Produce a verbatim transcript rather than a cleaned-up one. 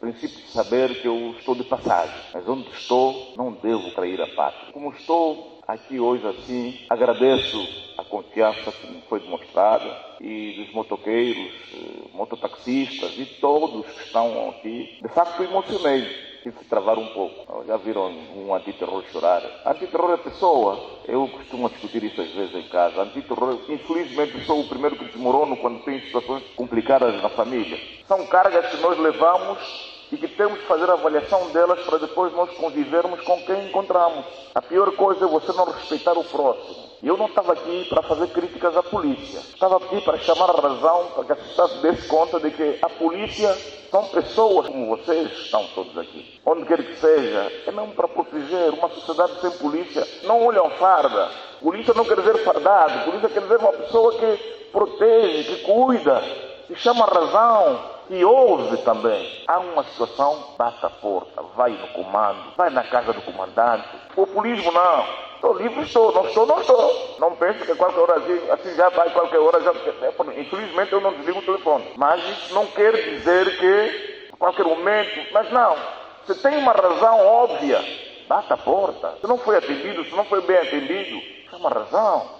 princípio de saber que eu estou de passagem, mas onde estou não devo trair a pátria. Como estou aqui hoje assim, agradeço a confiança que me foi demonstrada e dos motoqueiros, mototaxistas e todos que estão aqui. De facto, emocionei. Tive que travar um pouco. Já viram um antiterror chorar? Antiterror é pessoa. Eu costumo discutir isso às vezes em casa. Antiterror, infelizmente, sou o primeiro que desmorono quando tem situações complicadas na família. São cargas que nós levamos e que temos que fazer a avaliação delas para depois nós convivermos com quem encontramos. A pior coisa é você não respeitar o próximo. E eu não estava aqui para fazer críticas à polícia. Estava aqui para chamar a razão, para que a sociedade se desse conta de que a polícia são pessoas como vocês estão todos aqui. Onde quer que seja, é mesmo para proteger. Uma sociedade sem polícia não olham farda. Polícia não quer dizer fardado. Polícia quer dizer uma pessoa que protege, que cuida, que chama a razão, que ouve também. Há uma situação, bate a porta, vai no comando, vai na casa do comandante. Populismo não. Estou livre, estou. Não estou, não estou. Não penso que a qualquer hora assim, assim já vai, qualquer hora já... Infelizmente eu não desligo o telefone. Mas isso não quer dizer que a qualquer momento... Mas não. Você tem uma razão óbvia. Bate a porta. Se não foi atendido, se não foi bem atendido, chama a razão.